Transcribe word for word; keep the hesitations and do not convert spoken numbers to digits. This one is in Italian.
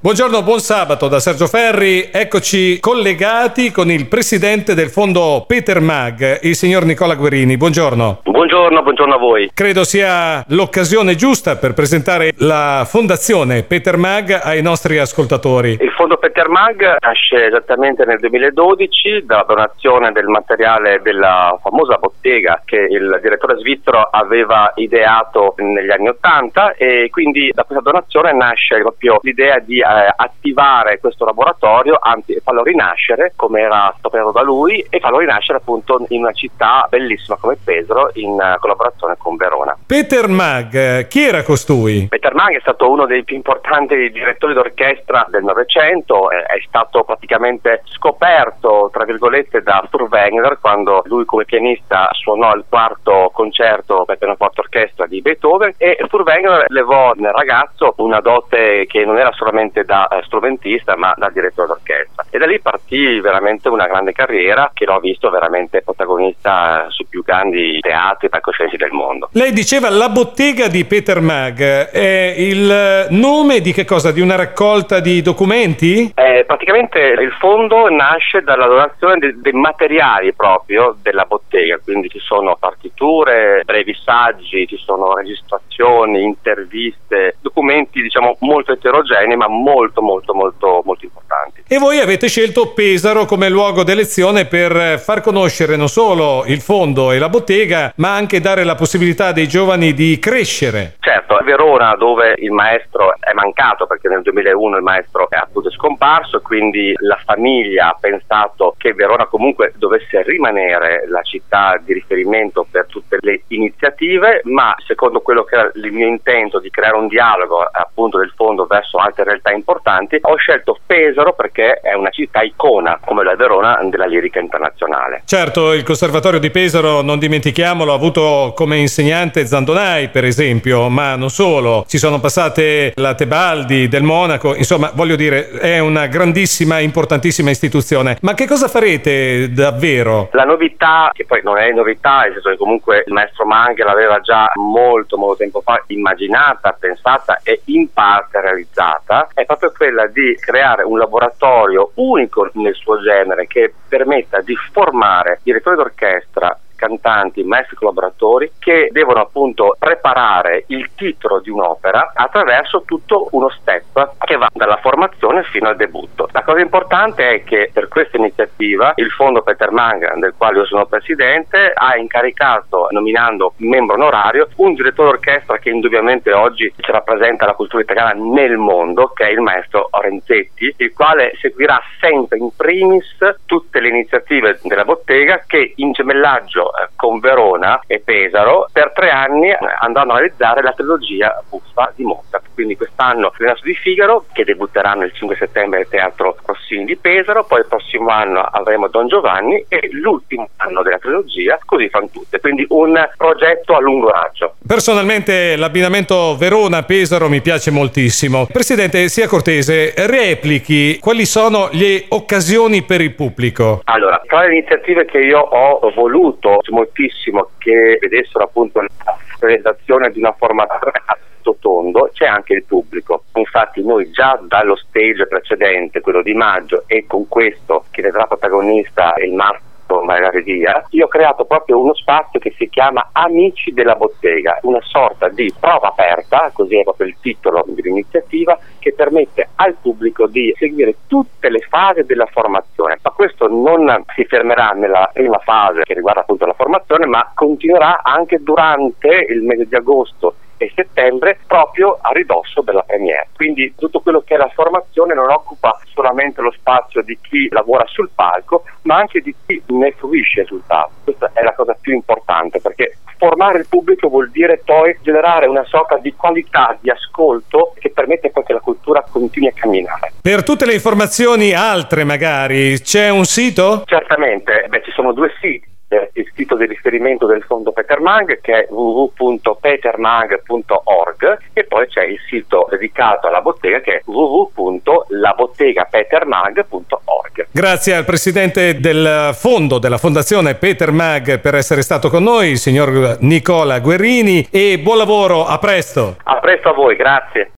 Buongiorno, buon sabato da Sergio Ferri. Eccoci collegati con il presidente del fondo Peter Mag, il signor Nicola Guerini. Buongiorno. Buongiorno, buongiorno a voi. Credo sia l'occasione giusta per presentare la fondazione Peter Mag ai nostri ascoltatori. Il fondo Peter Mag nasce esattamente nel duemiladodici dalla donazione del materiale della famosa bottega che il direttore svizzero aveva ideato negli anni Ottanta, e quindi da questa donazione nasce proprio l'idea di eh, attivare questo laboratorio, anzi farlo rinascere come era operato da lui, e farlo rinascere appunto in una città bellissima come Pesaro, in uh, collaborazione con Verona. Peter Mag, chi era costui? Peter Mag è stato uno dei più importanti direttori d'orchestra del Novecento, è, è stato praticamente scoperto tra virgolette da Furtwängler quando lui come pianista suonò il quarto concerto per pianoforte orchestra di Beethoven, e Furtwängler levò nel ragazzo una dote che non era solamente da eh, strumentista ma da direttore d'orchestra, e da lì partì veramente una grande carriera che l'ho visto veramente protagonista su più grandi teatri e palcoscenici del mondo. Lei diceva la bottega di Peter Mag, è il nome di che cosa? Di una raccolta di documenti? Eh, praticamente il fondo nasce dalla donazione de- dei materiali proprio della bottega, quindi ci sono partiture, brevi saggi, ci sono registrazioni, interviste, documenti diciamo molto eterogenei ma molto molto molto molto importanti. E voi avete scelto Pesaro come luogo d'elezione per far conoscere non solo il fondo e la bottega, ma anche dare la possibilità dei giovani di crescere. Certo, a Verona, dove il maestro è mancato perché nel duemilauno il maestro è appunto scomparso, quindi la famiglia ha pensato che Verona comunque dovesse rimanere la città di riferimento per tutte le iniziative, ma secondo quello che era il mio intento di creare un dialogo appunto del fondo verso altre realtà importanti, ho scelto Pesaro perché è una città icona come la Verona della lirica internazionale. Certo, il Conservatorio di Pesaro, non dimentichiamolo, ha avuto come insegnante Zandonai per esempio, ma non solo, ci sono passate la Tebaldi del Monaco, insomma voglio dire è una grandissima, importantissima istituzione. Ma che cosa farete davvero? La novità, che poi non è novità, nel senso che comunque il maestro Mag l'aveva già molto molto tempo fa immaginata, pensata e in parte realizzata, è proprio quella di creare un laboratorio unico nel suo genere che permetta di formare direttori d'orchestra, cantanti, maestri collaboratori che devono appunto preparare il titolo di un'opera attraverso tutto uno step che va dalla formazione fino al debutto. La cosa importante è che per questa iniziativa il fondo Peter Mag, del quale io sono presidente, ha incaricato, nominando membro onorario, un direttore d'orchestra che indubbiamente oggi ci rappresenta la cultura italiana nel mondo, che è il maestro Renzetti, il quale seguirà sempre in primis tutte le iniziative della bottega, che in gemellaggio con Verona e Pesaro per tre anni andranno a realizzare la trilogia buffa di Mozart. Quindi quest'anno il Renato di Figaro, che debutteranno il cinque settembre al Teatro Rossini di Pesaro, poi il prossimo anno avremo Don Giovanni e l'ultimo anno della trilogia Così fan tutte, quindi un progetto a lungo raggio. Personalmente l'abbinamento Verona-Pesaro mi piace moltissimo. Presidente, sia cortese, replichi quali sono le occasioni per il pubblico. Allora, tra le iniziative che io ho voluto moltissimo che vedessero appunto la realizzazione di una formazione a tutto tondo, c'è anche il pubblico. Infatti noi già dallo stage precedente, quello di maggio, e con questo che vedrà protagonista il master Magaredia, io ho creato proprio uno spazio che si chiama Amici della Bottega, una sorta di prova aperta, così è proprio il titolo dell'iniziativa, che permette al pubblico di seguire tutte le fasi della formazione. Ma questo non si fermerà nella prima fase che riguarda appunto la formazione, ma continuerà anche durante il mese di agosto e settembre, proprio a ridosso della premiere. Quindi tutto quello che è la formazione non occupa solamente lo spazio di chi lavora sul palco, ma anche di chi ne fruisce il risultato. Questa è la cosa più importante, perché formare il pubblico vuol dire poi generare una sorta di qualità di ascolto che permette poi che la cultura continui a camminare. Per tutte le informazioni altre magari c'è un sito? Certamente, beh, ci sono due siti. Il sito di riferimento del fondo Peter Mag, che è w w w punto peter mag punto org, e poi c'è il sito dedicato alla bottega, che è w w w punto la bottega peter mag punto org. Grazie al presidente del fondo della fondazione Peter Mag per essere stato con noi, il signor Nicola Guerini, e buon lavoro, a presto. A presto a voi, grazie.